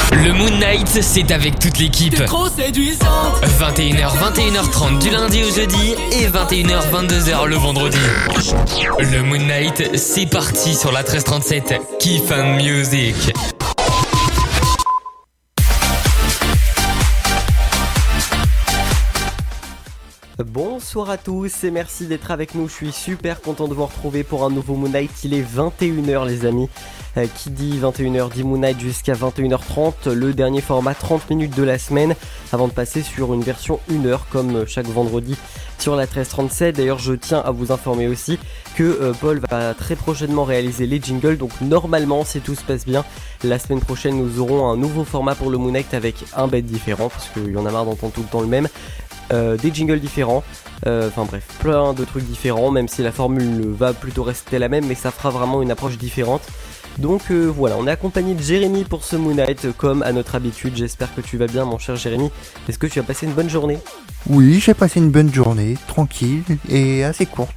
Le Moon Night, c'est avec toute l'équipe. 21h, 21h30 du lundi au jeudi et 21h, 22h le vendredi. Le Moon Night, c'est parti sur la 1337. Kiff and Music. Bonsoir à tous et merci d'être avec nous, je suis super content de vous retrouver pour un nouveau Moon Night, il est 21h les amis, qui dit 21h dit Moon Night jusqu'à 21h30, le dernier format 30 minutes de la semaine, avant de passer sur une version 1h comme chaque vendredi sur la 1337. D'ailleurs je tiens à vous informer aussi que Paul va très prochainement réaliser les jingles, donc normalement si tout se passe bien, la semaine prochaine nous aurons un nouveau format pour le Moon Night avec un bête différent, parce qu'il y en a marre d'entendre tout le temps le même. Des jingles différents, enfin bref, plein de trucs différents, même si la formule va plutôt rester la même, mais ça fera vraiment une approche différente. Donc voilà, on est accompagné de Jérémy pour ce Moon Night, comme à notre habitude. J'espère que tu vas bien mon cher Jérémy. Est-ce que tu as passé une bonne journée ? Oui, j'ai passé une bonne journée, tranquille et assez courte.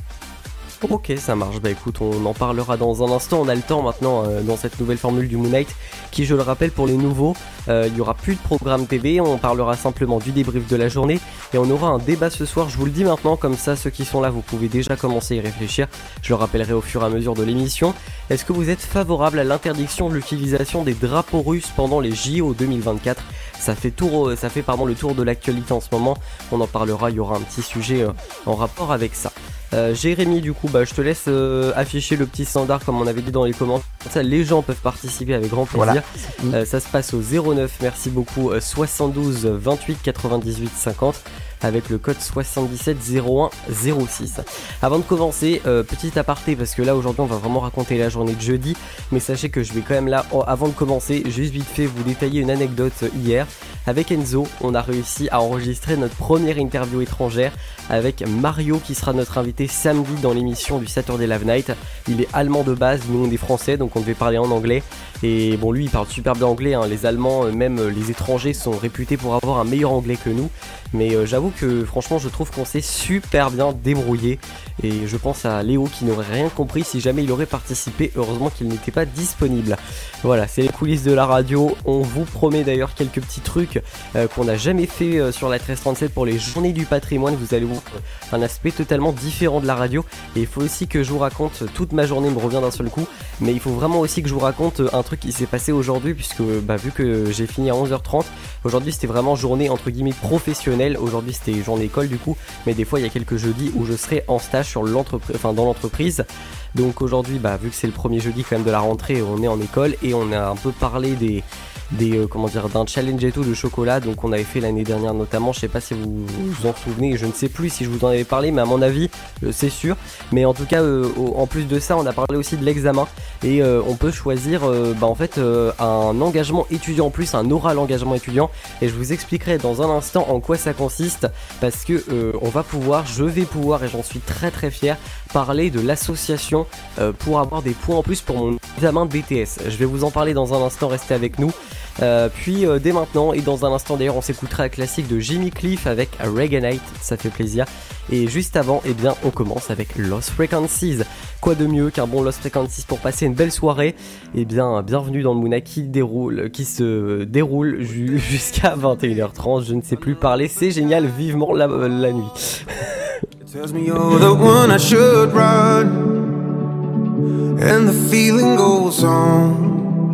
Ok, ça marche. Bah écoute, on en parlera dans un instant. On a le temps maintenant dans cette nouvelle formule du Moon Night, qui, je le rappelle, pour les nouveaux, il n'y aura plus de programme TV. On parlera simplement du débrief de la journée et on aura un débat ce soir. Je vous le dis maintenant, comme ça, ceux qui sont là, vous pouvez déjà commencer à y réfléchir. Je le rappellerai au fur et à mesure de l'émission. Est-ce que vous êtes favorable à l'interdiction de l'utilisation des drapeaux russes pendant les JO 2024 ? Ça fait le tour de l'actualité en ce moment. On en parlera. Il y aura un petit sujet en rapport avec ça. Jérémy, du coup, je te laisse afficher le petit standard comme on avait dit dans les commentaires. Ça, les gens peuvent participer avec grand plaisir. Voilà. Ça se passe au 09, merci beaucoup, 72 28 98 50 avec le code 77 01 06. Avant de commencer, petit aparté parce que là aujourd'hui on va vraiment raconter la journée de jeudi, mais sachez que je vais quand même là, avant de commencer, juste vite fait vous détailler une anecdote hier. Avec Enzo, on a réussi à enregistrer notre première interview étrangère avec Mario qui sera notre invité samedi dans l'émission du Saturday Live Night. Il est allemand de base, nous on est français donc on devait parler en anglais. Et bon, lui il parle super bien anglais, hein. Les Allemands, même les étrangers sont réputés pour avoir un meilleur anglais que nous. Mais j'avoue que franchement je trouve qu'on s'est super bien débrouillé. Et je pense à Léo qui n'aurait rien compris si jamais il aurait participé. Heureusement qu'il n'était pas disponible. Voilà, c'est les coulisses de la radio. On vous promet d'ailleurs quelques petits trucs qu'on n'a jamais fait sur la 1337 pour les journées du patrimoine. Vous allez voir un aspect totalement différent de la radio. Et il faut aussi que je vous raconte, toute ma journée me revient d'un seul coup, mais il faut vraiment aussi que je vous raconte un truc qui s'est passé aujourd'hui, puisque vu que j'ai fini à 11h30, aujourd'hui c'était vraiment journée entre guillemets professionnelle. Aujourd'hui c'était journée école du coup, mais des fois il y a quelques jeudis où je serai en stage dans l'entreprise. Donc aujourd'hui, vu que c'est le premier jeudi quand même de la rentrée, on est en école et on a un peu parlé d'un challenge et tout de chocolat. Donc on avait fait l'année dernière notamment, je sais pas si vous vous en souvenez, je ne sais plus si je vous en avais parlé, mais à mon avis c'est sûr. Mais en tout cas en plus de ça, on a parlé aussi de l'examen et on peut choisir un engagement étudiant en plus, un oral engagement étudiant, et je vous expliquerai dans un instant en quoi ça consiste, parce que je vais pouvoir et j'en suis très très fier, parler de l'association pour avoir des points en plus pour mon examen de BTS. Je vais vous en parler dans un instant, restez avec nous. Puis dès maintenant et dans un instant d'ailleurs on s'écoutera un classique de Jimmy Cliff avec Reggae Night, ça fait plaisir. Et juste avant, on commence avec Lost Frequencies. Quoi de mieux qu'un bon Lost Frequencies pour passer une belle soirée. Bienvenue dans le Moon Night qui se déroule jusqu'à 21h30. Je ne sais plus parler, c'est génial, vivement la nuit. Tells me you're the one I should run, and the feeling goes on.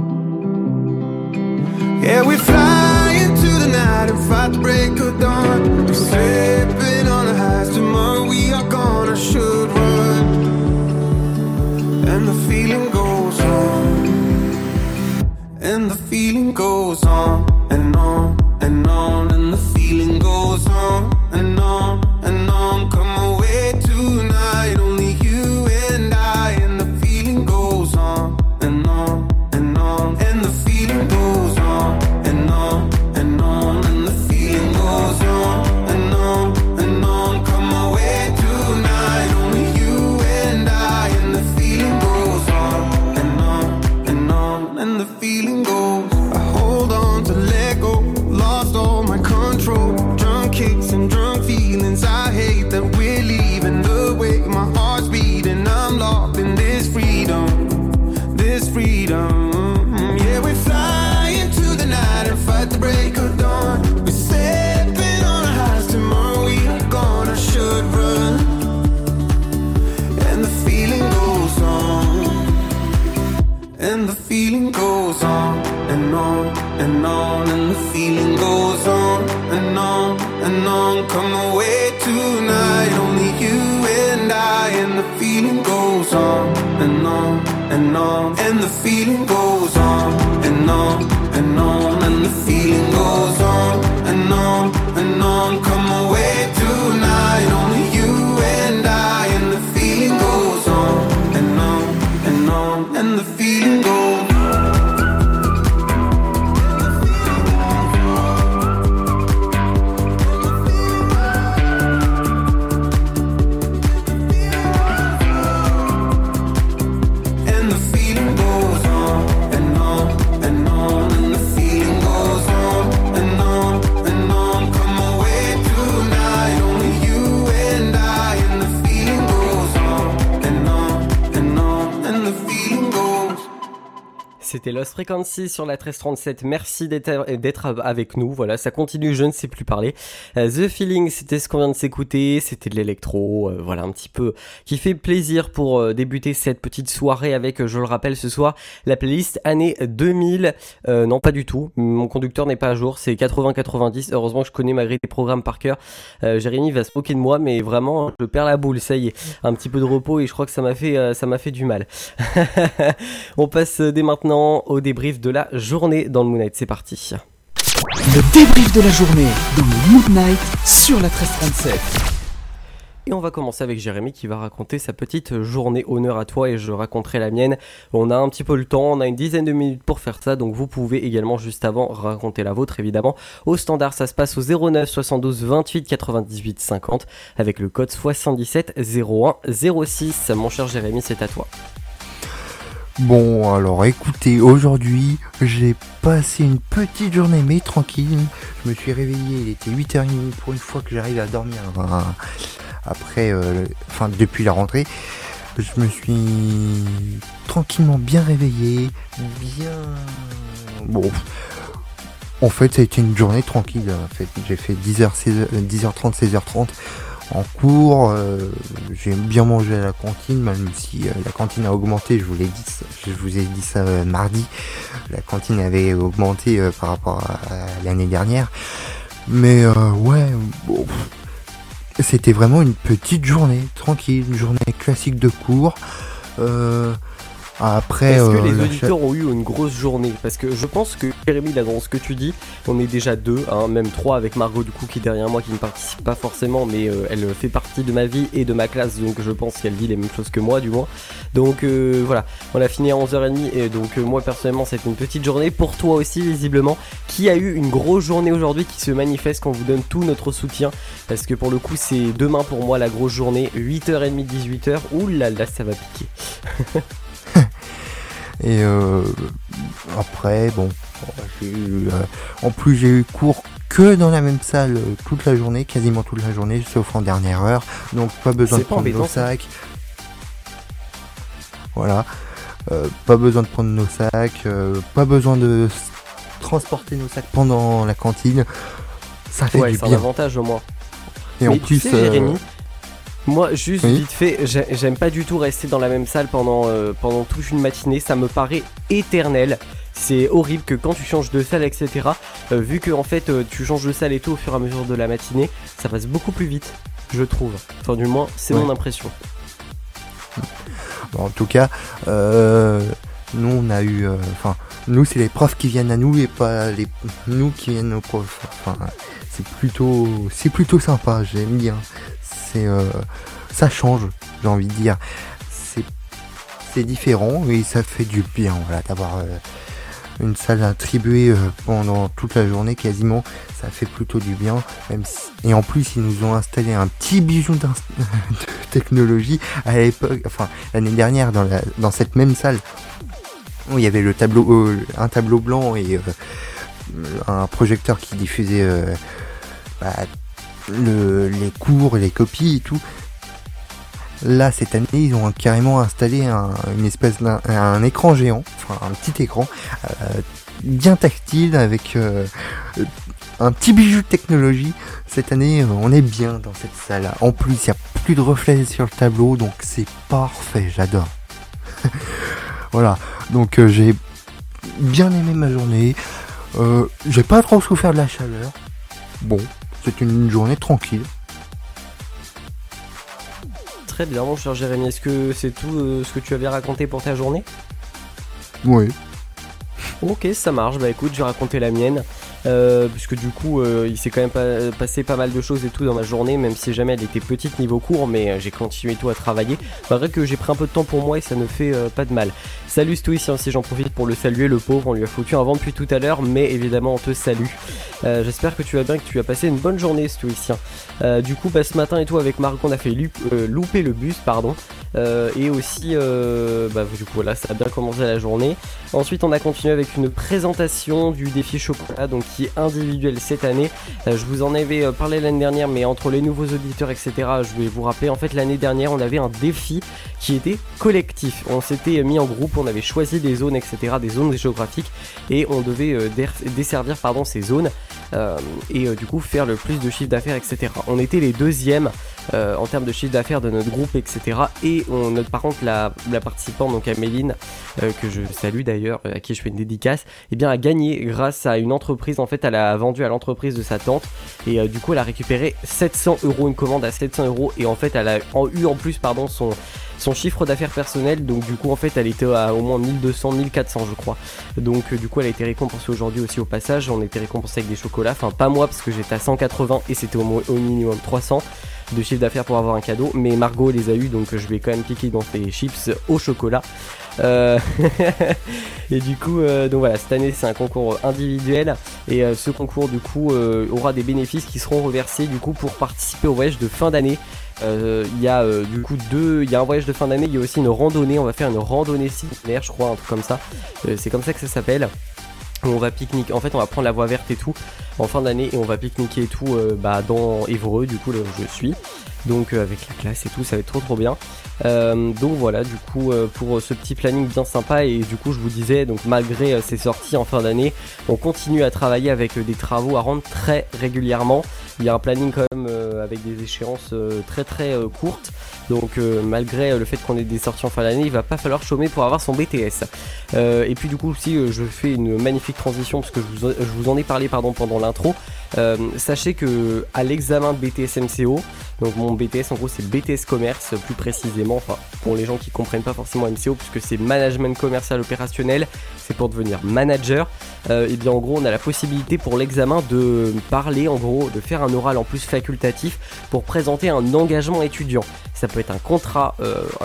Yeah, we fly into the night and fight the break of dawn. We're slipping on the highs, tomorrow we are gone. I should run, and the feeling goes on, and the feeling goes on and on and on, and the feeling goes on and on and on. Come away tonight, only you and I, and the feeling goes on and on and on, and the feeling goes on and on and on, and the feeling goes on and on and on. Come away tonight, only you and I, and the feeling goes on and on and on, and the feeling goes. I hold on to let go, lost all my control. Drunk kicks and drunk feelings, I hate that we're leaving the way my heart's beating. I'm locked in this freedom, this freedom. Yeah, we fly into the night. the feeling goes on and on and on, and the feeling goes on and on and on. Come away tonight, only you and I, and the feeling goes on and on and on, and the feeling goes on and on and on, and the feeling goes on and on and on. Come away tonight, only you and I, and the feeling goes on and on and on, and the feeling goes. C'était Lost Frequency sur la 1337. Merci d'être avec nous. Voilà, ça continue, je ne sais plus parler. The Feeling, c'était ce qu'on vient de s'écouter. C'était de l'électro, voilà, un petit peu qui fait plaisir pour débuter cette petite soirée avec, je le rappelle, ce soir, la playlist année 2000. Non, pas du tout. Mon conducteur n'est pas à jour. C'est 80-90. Heureusement que je connais malgré les programmes par cœur. Jérémy va se moquer de moi, mais vraiment, je perds la boule. Ça y est, un petit peu de repos et je crois que ça m'a fait du mal. On passe dès maintenant au débrief de la journée dans le Moon Night. C'est parti. Le débrief de la journée dans le Moon Night sur la 1337. Et on va commencer avec Jérémy qui va raconter sa petite journée. Honneur à toi et je raconterai la mienne. On a un petit peu le temps, on a une dizaine de minutes pour faire ça, donc vous pouvez également juste avant raconter la vôtre évidemment. Au standard, ça se passe au 09 72 28 98 50 avec le code 77 01 06. Mon cher Jérémy, c'est à toi. Bon, alors écoutez, aujourd'hui, j'ai passé une petite journée, mais tranquille. Je me suis réveillé, il était 8h30 pour une fois que j'arrive à dormir. Après, depuis la rentrée, je me suis tranquillement bien réveillé, Bon, en fait, ça a été une journée tranquille. En fait, j'ai fait 10h30, 16h30. En cours, j'ai bien mangé à la cantine, même si la cantine a augmenté, je vous ai dit ça mardi. La cantine avait augmenté par rapport à l'année dernière. Mais bon, c'était vraiment une petite journée, tranquille, une journée classique de cours. Après, est-ce que les auditeurs ont eu une grosse journée? Parce que je pense que Jérémy, là, dans ce que tu dis, on est déjà deux, hein, même trois avec Margot du coup qui est derrière moi, qui ne participe pas forcément, mais elle fait partie de ma vie et de ma classe, donc je pense qu'elle vit les mêmes choses que moi du moins. Donc voilà, on a fini à 11h30 et donc moi personnellement c'était une petite journée. Pour toi aussi visiblement, qui a eu une grosse journée aujourd'hui, qui se manifeste, qu'on vous donne tout notre soutien, parce que pour le coup c'est demain pour moi la grosse journée, 8h30, 18h, oulala ça va piquer. Et après, bon, en plus j'ai eu cours que dans la même salle toute la journée, quasiment toute la journée, sauf en dernière heure, donc pas besoin de prendre nos sacs. Voilà, pas besoin de prendre nos sacs, pas besoin de transporter nos sacs pendant la cantine, ça fait du bien. C'est un avantage au moins. Et mais en plus, Jérémy, moi, juste vite fait, j'aime pas du tout rester dans la même salle pendant toute une matinée. Ça me paraît éternel. C'est horrible que quand tu changes de salle, etc., vu que en fait tu changes de salle et tout au fur et à mesure de la matinée, ça passe beaucoup plus vite, je trouve. Enfin, du moins, c'est mon impression. Bon, en tout cas, nous on a eu, nous c'est les profs qui viennent à nous et pas nous qui viennent aux profs. Enfin, c'est plutôt sympa. J'aime bien. Ça change, j'ai envie de dire. C'est différent et ça fait du bien, voilà, d'avoir une salle attribuée pendant toute la journée quasiment. Ça fait plutôt du bien. Et en plus, ils nous ont installé un petit bijou de technologie à l'époque, l'année dernière, dans cette même salle où il y avait un tableau blanc et un projecteur qui diffusait les cours et les copies et tout. Là cette année ils ont carrément installé un écran géant, un petit écran bien tactile avec un petit bijou de technologie. Cette année on est bien dans cette salle. En plus il n'y a plus de reflets sur le tableau, donc c'est parfait, j'adore. Voilà, donc j'ai bien aimé ma journée. J'ai pas trop souffert de la chaleur. Bon, c'est une journée tranquille. Très bien, mon cher Jérémy. Est-ce que c'est tout ce que tu avais raconté pour ta journée ? Oui. Ok, ça marche. Bah écoute, je vais raconter la mienne. Puisque du coup, il s'est quand même passé pas mal de choses et tout dans ma journée, même si jamais elle était petite niveau cours, mais j'ai continué tout à travailler. C'est vrai que j'ai pris un peu de temps pour moi et ça ne fait pas de mal. Salut Stoïcien, si j'en profite pour le saluer, le pauvre, on lui a foutu un vent depuis tout à l'heure, mais évidemment on te salue. J'espère que tu vas bien, que tu as passé une bonne journée Stoïcien. Du coup, ce matin et tout avec Marc, on a fait louper le bus, pardon. Et aussi, du coup voilà, ça a bien commencé la journée. Ensuite, on a continué avec une présentation du défi chocolat, donc qui est individuel cette année. Je vous en avais parlé l'année dernière, mais entre les nouveaux auditeurs, etc., je vais vous rappeler, en fait, l'année dernière, on avait un défi qui était collectif. On s'était mis en groupe, on avait choisi des zones, etc., des zones géographiques, et on devait desservir ces zones, et du coup faire le plus de chiffre d'affaires, etc. On était les deuxièmes en termes de chiffre d'affaires de notre groupe, etc. Et par contre, la participante, donc Améline, que je salue d'ailleurs, à qui je fais une dédicace, a gagné grâce à une entreprise. En fait, elle a vendu à l'entreprise de sa tante, et du coup, elle a récupéré 700 €, une commande à 700 €, et en fait, elle a eu en plus, son chiffre d'affaires personnel, donc du coup en fait elle était à au moins 1200, 1400 je crois, donc du coup elle a été récompensée aujourd'hui aussi au passage. On a été récompensé avec des chocolats, enfin pas moi parce que j'étais à 180 et c'était au minimum 300 de chiffre d'affaires pour avoir un cadeau, mais Margot les a eu, donc je vais quand même piquer dans ses chips au chocolat. Et du coup donc voilà, cette année c'est un concours individuel, et ce concours du coup aura des bénéfices qui seront reversés du coup pour participer au voyage de fin d'année. Il y a du coup il y a un voyage de fin d'année, il y a aussi une randonnée, on va faire une randonnée centenaire, je crois, un truc comme ça, c'est comme ça que ça s'appelle. On va pique-niquer, en fait on va prendre la voie verte et tout en fin d'année, et on va pique-niquer et tout dans Évreux, du coup là où je suis, donc avec la classe et tout, ça va être trop bien. Donc voilà, du coup pour ce petit planning bien sympa, et du coup je vous disais, donc malgré ces sorties en fin d'année, on continue à travailler avec des travaux à rendre très régulièrement. Il y a un planning quand même avec des échéances très courtes, donc malgré le fait qu'on ait des sorties en fin d'année, il va pas falloir chômer pour avoir son BTS. Et puis du coup aussi je fais une magnifique transition, parce que je vous en ai parlé pendant l'intro. Sachez que à l'examen de BTS MCO, donc mon BTS en gros c'est le BTS commerce plus précisément, enfin pour les gens qui comprennent pas forcément MCO, puisque c'est management commercial opérationnel, c'est pour devenir manager. Et bien en gros on a la possibilité pour l'examen de parler, en gros de faire un oral en plus facultatif pour présenter un engagement étudiant. Ça peut être un contrat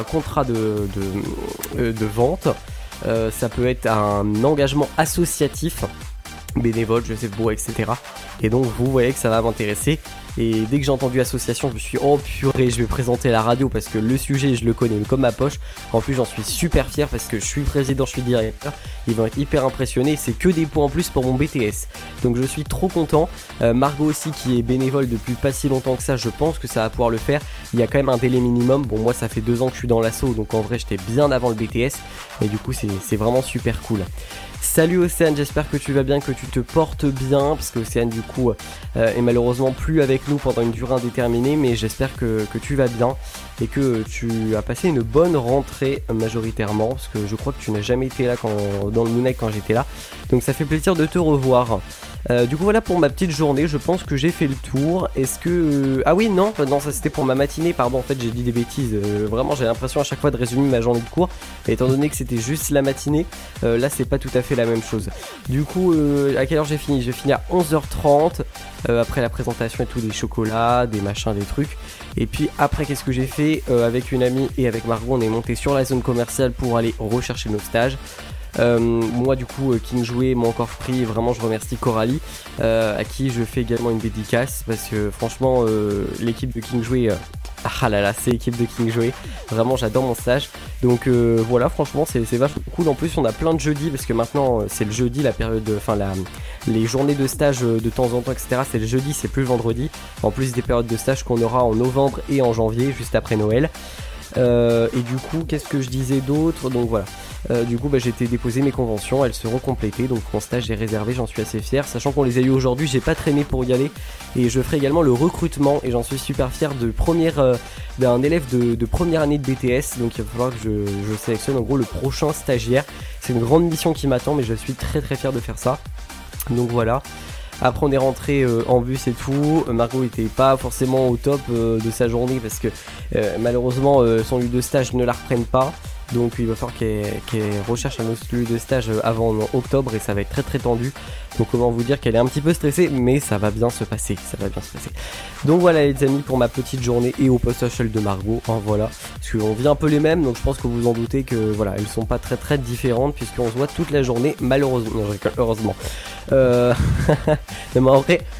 de vente, ça peut être un engagement associatif, bénévole, je sais pas, etc. Et donc vous voyez que ça va m'intéresser. Et dès que j'ai entendu association, je me suis dit, oh purée, je vais présenter la radio, parce que le sujet je le connais comme ma poche. En plus j'en suis super fier parce que je suis président, je suis directeur. Ils vont être hyper impressionnés, c'est que des points en plus pour mon BTS. Donc je suis trop content. Margot aussi, qui est bénévole depuis pas si longtemps que ça, je pense que ça va pouvoir le faire. Il y a quand même un délai minimum. Bon, moi ça fait 2 ans que je suis dans l'assaut, donc en vrai j'étais bien avant le BTS. Et du coup c'est vraiment super cool. Salut Océane, j'espère que tu vas bien, que tu te portes bien, parce que Océane du coup est malheureusement plus avec nous pendant une durée indéterminée, mais j'espère que tu vas bien et que tu as passé une bonne rentrée majoritairement, parce que je crois que tu n'as jamais été là dans le Moon Night quand j'étais là, donc ça fait plaisir de te revoir. Du coup voilà pour ma petite journée, je pense que j'ai fait le tour. Est-ce que... Ah oui, non, ça c'était pour ma matinée, pardon, en fait j'ai dit des bêtises. Vraiment j'ai l'impression à chaque fois de résumer ma journée de cours, et étant donné que c'était juste la matinée, là c'est pas tout à fait la même chose. Du coup à quelle heure j'ai fini ? J'ai fini à 11h30, après la présentation et tout, des chocolats, des machins, des trucs. Et puis après qu'est-ce que j'ai fait avec une amie et avec Margot, on est monté sur la zone commerciale pour aller rechercher nos stages. Moi du coup King Jouet m'a encore pris, vraiment je remercie Coralie, à qui je fais également une dédicace, parce que franchement l'équipe de King Jouet, ah là là, c'est l'équipe de King Jouet, vraiment j'adore mon stage. Donc voilà, franchement c'est vachement cool. En plus on a plein de jeudis, parce que maintenant c'est le jeudi, la période, les journées de stage de temps en temps, etc. C'est le jeudi, c'est plus le vendredi, en plus des périodes de stage qu'on aura en novembre et en janvier, juste après Noël. Et du coup qu'est-ce que je disais d'autre ? Donc voilà, Du coup j'ai été déposer mes conventions, elles seront complétées, donc mon stage est réservé, j'en suis assez fier, sachant qu'on les a eu aujourd'hui, j'ai pas traîné pour y aller, et je ferai également le recrutement, et j'en suis super fier d'un élève de première année de BTS, donc il va falloir que je sélectionne en gros le prochain stagiaire. C'est une grande mission qui m'attend, mais je suis très très fier de faire ça, donc voilà. Après on est rentré en bus et tout, Margot était pas forcément au top de sa journée parce que malheureusement son lieu de stage ne la reprenne pas. Donc il va falloir qu'elle recherche un autre lieu de stage avant octobre et ça va être très très tendu. Donc comment vous dire qu'elle est un petit peu stressée, mais ça va bien se passer, Donc voilà les amis pour ma petite journée et au post social de Margot, voilà. Parce qu'on vit un peu les mêmes, donc je pense que vous en doutez que voilà, elles sont pas très très différentes puisqu'on se voit toute la journée, malheureusement, heureusement. Non mais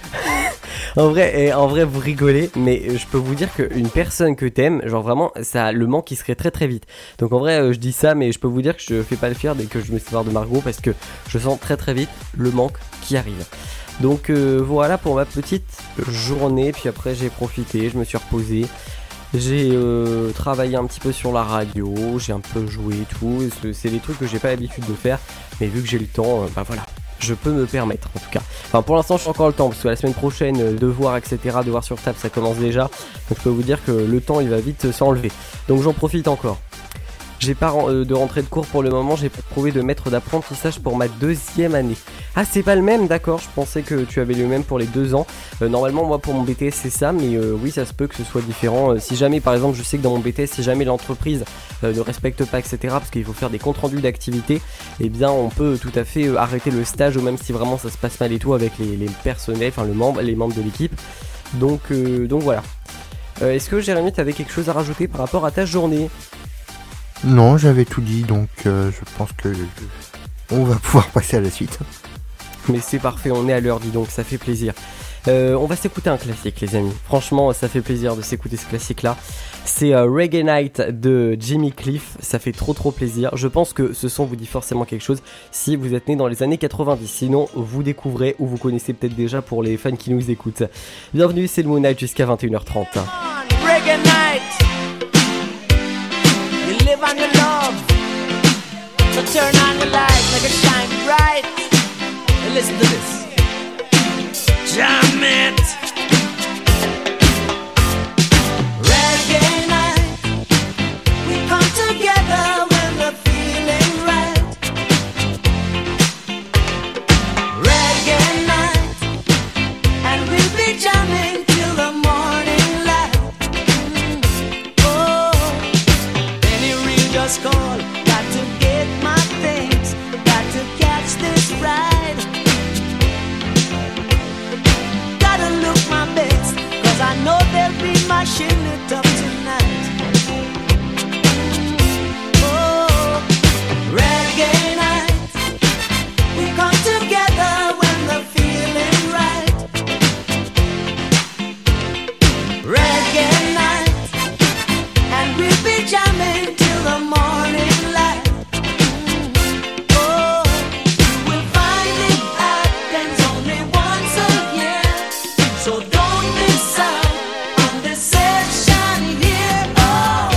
en vrai vous rigolez, mais je peux vous dire qu'une personne que t'aimes, genre vraiment, ça le manque il serait très très vite. Donc en vrai je dis ça, mais je peux vous dire que je fais pas le fier dès que je me sépare de Margot parce que je sens très très vite le manque qui arrive. Donc voilà pour ma petite journée, puis après j'ai profité, je me suis reposé. J'ai travaillé un petit peu sur la radio, j'ai un peu joué et tout, c'est des trucs que j'ai pas l'habitude de faire, mais vu que j'ai le temps, voilà. Je peux me permettre en tout cas. Enfin pour l'instant je suis encore le temps parce que la semaine prochaine devoir etc, devoir sur table ça commence déjà. Donc je peux vous dire que le temps il va vite s'enlever. Donc j'en profite encore. J'ai pas de rentrée de cours pour le moment, j'ai trouvé de maître d'apprentissage pour ma 2e année. Ah c'est pas le même, d'accord, je pensais que tu avais le même pour les 2 ans. Normalement moi pour mon BTS c'est ça, mais oui ça se peut que ce soit différent. Si jamais par exemple je sais que dans mon BTS si jamais l'entreprise ne respecte pas etc, parce qu'il faut faire des comptes rendus d'activité, eh bien on peut tout à fait arrêter le stage, ou même si vraiment ça se passe mal et tout avec les personnels, enfin les membres de l'équipe. Donc voilà. Est-ce que Jérémy t'avais quelque chose à rajouter par rapport à ta journée ? Non, j'avais tout dit, donc je pense que on va pouvoir passer à la suite. Mais c'est parfait, on est à l'heure, dis donc, ça fait plaisir. On va s'écouter un classique les amis, franchement ça fait plaisir de s'écouter ce classique là. C'est Reggae Night de Jimmy Cliff, ça fait trop plaisir. Je pense que ce son vous dit forcément quelque chose si vous êtes né dans les années 90, sinon vous découvrez ou vous connaissez peut-être déjà pour les fans qui nous écoutent. Bienvenue, c'est le Moon Night jusqu'à 21h30. Reggae Night. You live on your love, so turn on the light, make it shine bright. And listen to this. Jam it. Reggae night, we come together when we're feeling right. Reggae night, and we'll be jamming till the morning light. Oh, any real just call, got to get my things, got to catch this ride. Gotta look my best, cause I know they'll be mashing it up tonight. Oh, reggae night, we come together when the feeling right. Reggae night, and we'll be jamming till the morning light. Oh, you will find it happens only once a year, so don't miss out on this session here. Oh,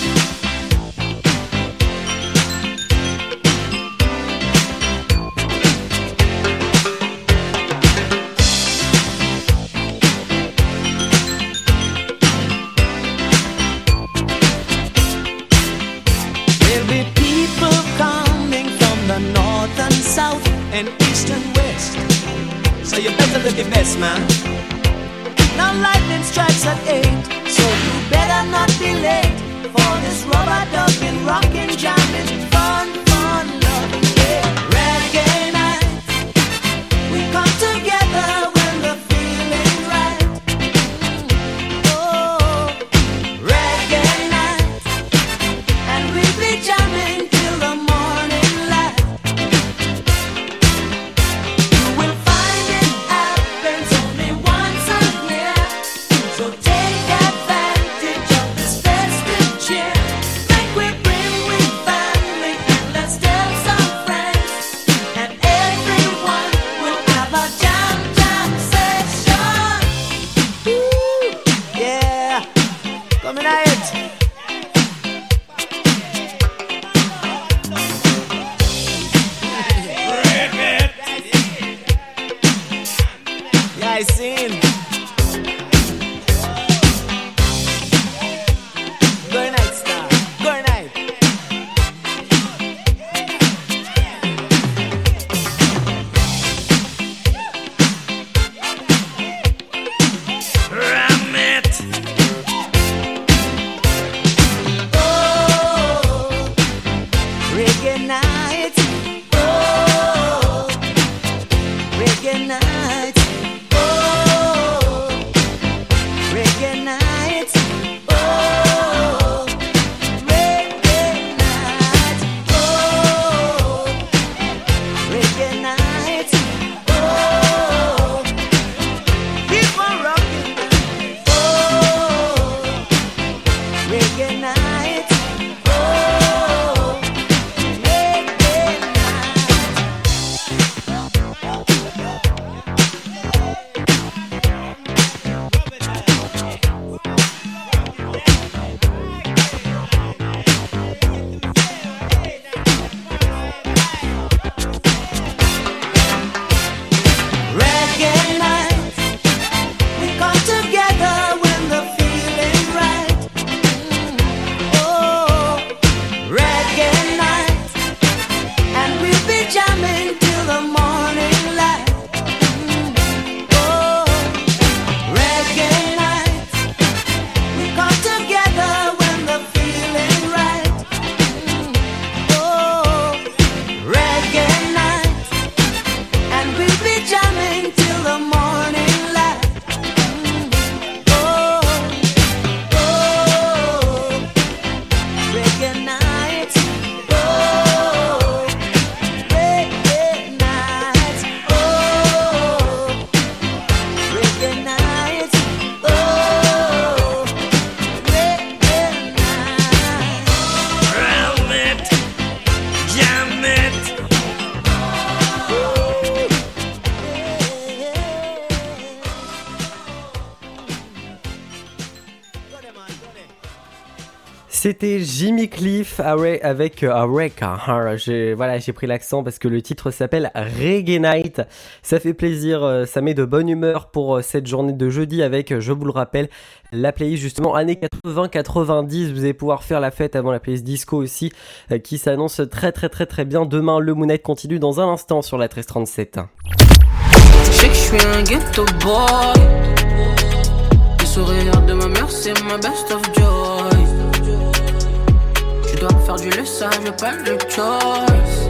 there'll be people coming from the north and south and east and west, so you better look your best, man. Now lightning strikes at 8, so you better not be late for this rubber ducking, rockin', jamming, fun, loving, yeah. Reggae night, we come together when the feeling right. Oh, reggae night, and we'll be jamming till the morning light. You will find it happens only once a year, so take advantage of this festive cheer. Make we bring with family and let's tell some friends, and everyone will have a jam session. Woo, yeah, coming at it. scene. Good night, star. Good night. Reggae night, oh, reggae night, oh, reggae night, oh, reggae night, oh, reggae night, oh, keep on rocking, oh, reggae night, oh. Reggae night, we come together when the feeling's right. Oh, reggae night, and we'll be jamming till the morning light. Oh, reggae night, we come together when the feeling's right. Oh, reggae night, and we'll be jamming till the morning light. Oh, oh, reggae night. Oh, reggae night. Oh, reggae night. Oh, reggae night. Round it, jam it. C'était Jimmy Cliff avec j'ai pris l'accent parce que le titre s'appelle Reggae Night. Ça fait plaisir, ça met de bonne humeur pour cette journée de jeudi avec, je vous le rappelle, la playlist justement années 80-90. Vous allez pouvoir faire la fête avant la playlist disco aussi qui s'annonce très très très très bien. Demain le Moon Night continue dans un instant sur la 1337. Je sais que je suis un ghetto boy. Le sourire de ma mère c'est ma best of joy. Je dois faire du laissage, pas le choice.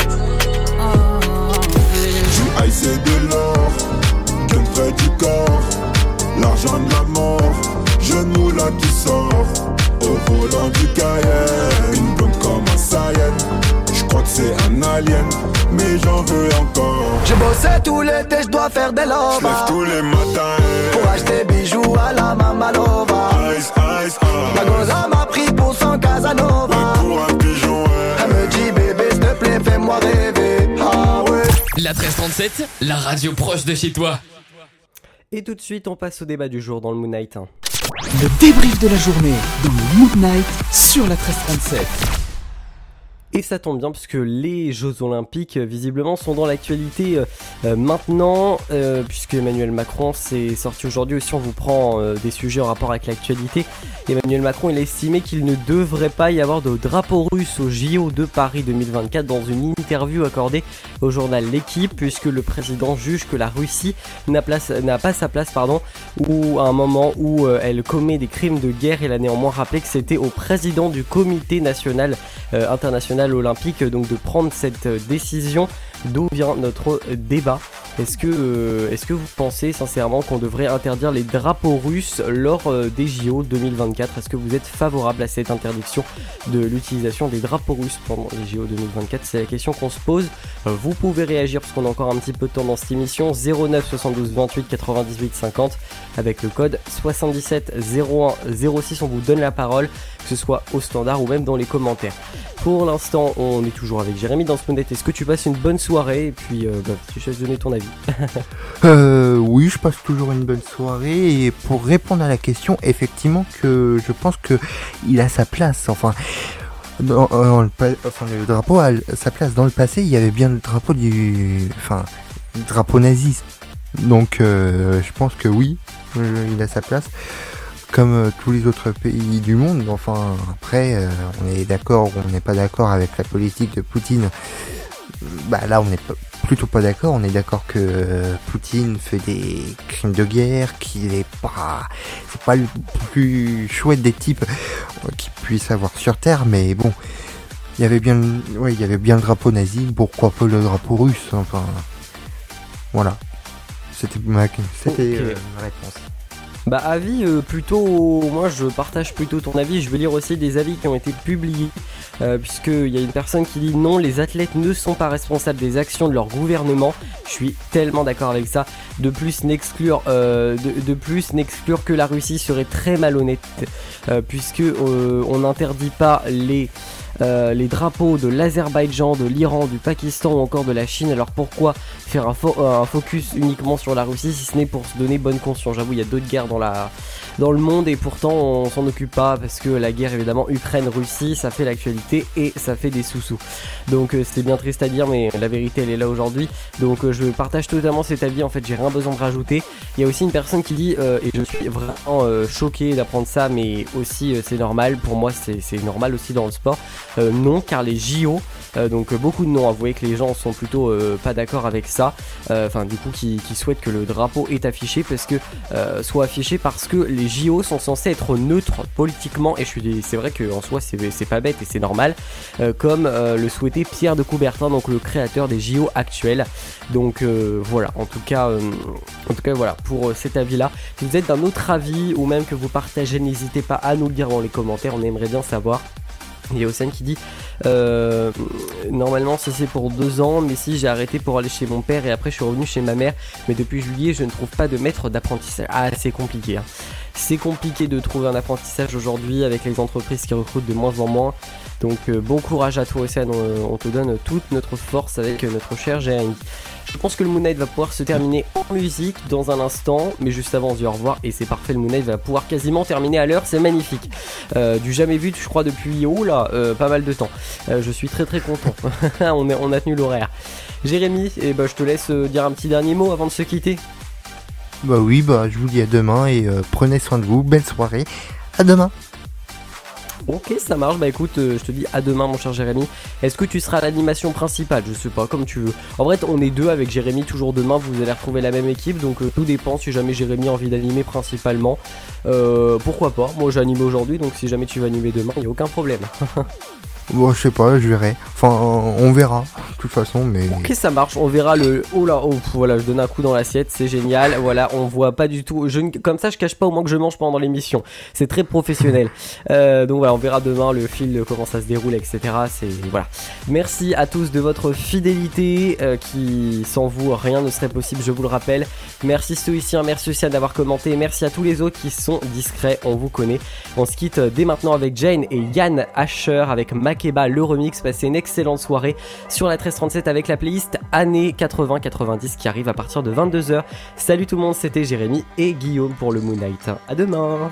Du high c'est de l'or, gun près du corps. L'argent de la mort, jeune moulin qui sort. Au volant du Cayenne, une bombe comme un Saiyan. Je crois que c'est un alien, mais j'en veux encore. Je bossais tout l'été, je dois faire des lovas. J'lève tous les matins pour acheter bijoux à la Mamalova. Ice, ice, ice. La goza m'a pris pour son Casanova. Pour un pigeon, ouais. Elle me dit bébé s'il te plaît fais-moi rêver. Ah ouais. La 1337, la radio proche de chez toi. Et tout de suite on passe au débat du jour dans le Moon Night. Le débrief de la journée dans le Moon Night sur la 1337. Et ça tombe bien puisque les Jeux Olympiques visiblement sont dans l'actualité maintenant, puisque Emmanuel Macron s'est sorti aujourd'hui aussi. On vous prend des sujets en rapport avec l'actualité. Emmanuel Macron il a estimé qu'il ne devrait pas y avoir de drapeau russe au JO de Paris 2024 dans une interview accordée au journal L'Équipe, puisque le président juge que la Russie n'a pas sa place ou à un moment où elle commet des crimes de guerre. Il a néanmoins rappelé que c'était au président du comité national international olympique donc de prendre cette décision. D'où vient notre débat? Est-ce que vous pensez sincèrement qu'on devrait interdire les drapeaux russes lors des JO 2024? Est-ce que vous êtes favorable à cette interdiction de l'utilisation des drapeaux russes pendant les JO 2024? C'est la question qu'on se pose. Vous pouvez réagir parce qu'on a encore un petit peu de temps dans cette émission. 09 72 28 98 50 avec le code 77 01 06. On vous donne la parole, que ce soit au standard ou même dans les commentaires. Pour l'instant, on est toujours avec Jérémy dans ce Moon Night. Est-ce que tu passes une bonne soirée? Et puis, tu te laisses donner ton avis. Oui, je passe toujours une bonne soirée. Et pour répondre à la question, effectivement, que je pense que il a sa place. Enfin, le drapeau a sa place. Dans le passé, il y avait bien le drapeau le drapeau nazi. Donc je pense que oui, il a sa place, comme tous les autres pays du monde. Enfin, après, on est d'accord ou on n'est pas d'accord avec la politique de Poutine. Bah là, on n'est plutôt pas d'accord. On est d'accord que Poutine fait des crimes de guerre, qu'il est pas, c'est pas le plus chouette des types qu'il puisse avoir sur Terre, mais bon, il y avait bien le drapeau nazi, pourquoi pas le drapeau russe, enfin, voilà. C'était ma réponse. Bah avis plutôt, moi je partage plutôt ton avis, je vais lire aussi des avis qui ont été publiés, puisqu'il y a une personne qui dit non, les athlètes ne sont pas responsables des actions de leur gouvernement, je suis tellement d'accord avec ça, de plus n'exclure que la Russie serait très malhonnête, puisque on n'interdit pas les drapeaux de l'Azerbaïdjan, de l'Iran, du Pakistan ou encore de la Chine. Alors pourquoi faire un focus uniquement sur la Russie si ce n'est pour se donner bonne conscience? J'avoue, il y a d'autres guerres dans le monde et pourtant on s'en occupe pas parce que la guerre évidemment Ukraine-Russie ça fait l'actualité et ça fait des sous-sous. Donc c'est bien triste à dire mais la vérité elle est là aujourd'hui. Donc je partage totalement cet avis, en fait j'ai rien besoin de rajouter. Il y a aussi une personne qui dit et je suis vraiment choqué d'apprendre ça mais aussi c'est normal, pour moi c'est normal aussi dans le sport. Non, car les JO, donc beaucoup de non, avouez que les gens sont plutôt pas d'accord avec ça, enfin du coup qui souhaitent que le drapeau est affiché parce que soit affiché parce que les JO sont censés être neutres politiquement et c'est vrai qu'en soi c'est pas bête et c'est normal, comme le souhaitait Pierre de Coubertin, donc le créateur des JO actuels. Donc voilà, en tout cas voilà pour cet avis là. Si vous êtes d'un autre avis ou même que vous partagez, n'hésitez pas à nous le dire dans les commentaires, on aimerait bien savoir. Il y a Océane qui dit normalement si c'est pour 2 ans, mais si j'ai arrêté pour aller chez mon père et après je suis revenu chez ma mère, mais depuis juillet je ne trouve pas de maître d'apprentissage. Ah c'est compliqué hein. C'est compliqué de trouver un apprentissage aujourd'hui avec les entreprises qui recrutent de moins en moins. Donc bon courage à toi Océane, on te donne toute notre force avec notre cher Jérémy. Je pense que le Moon Knight va pouvoir se terminer en musique dans un instant, mais juste avant on se dit au revoir et c'est parfait, le Moon Knight va pouvoir quasiment terminer à l'heure, c'est magnifique. Du jamais vu je crois depuis pas mal de temps. Je suis très très content, on a tenu l'horaire. Jérémy, je te laisse dire un petit dernier mot avant de se quitter. Bah oui, je vous dis à demain et prenez soin de vous, belle soirée, à demain. Ok, ça marche, écoute, je te dis à demain mon cher Jérémy. Est-ce que tu seras à l'animation principale? Je sais pas, comme tu veux. En vrai, on est 2 avec Jérémy, toujours demain, vous allez retrouver la même équipe, donc tout dépend si jamais Jérémy a envie d'animer principalement. Pourquoi pas, moi j'ai animé aujourd'hui, donc si jamais tu vas animer demain, il n'y a aucun problème. Bon, je sais pas, je verrai. Enfin, on verra, de toute façon, mais... Ok, ça marche, on verra le... voilà, je donne un coup dans l'assiette, c'est génial. Voilà, on voit pas du tout... Comme ça, je cache pas au moins que je mange pendant l'émission. C'est très professionnel. Donc voilà, on verra demain le fil, comment ça se déroule, etc. Voilà. Merci à tous de votre fidélité, qui, sans vous, rien ne serait possible, je vous le rappelle. Merci Stoïcien, merci aussi d'avoir commenté. Merci à tous les autres qui sont discrets, on vous connaît. On se quitte dès maintenant avec Jane et Yann Asher, avec Makeba, le remix. Passez une excellente soirée sur la 1337 avec la playlist années 80-90 qui arrive à partir de 22h. Salut tout le monde, c'était Jérémy et Guillaume pour le Moon Knight. À demain.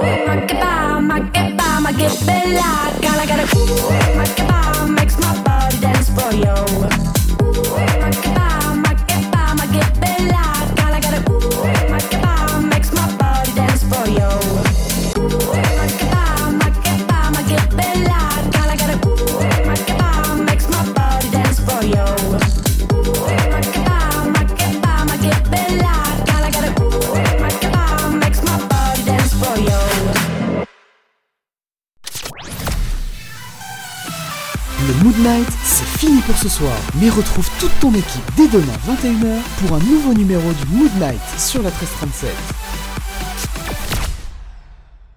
Get bella, gotta, makes my body Le Mood Night, c'est fini pour ce soir. Mais retrouve toute ton équipe dès demain 21h pour un nouveau numéro du Mood Night sur la 1337.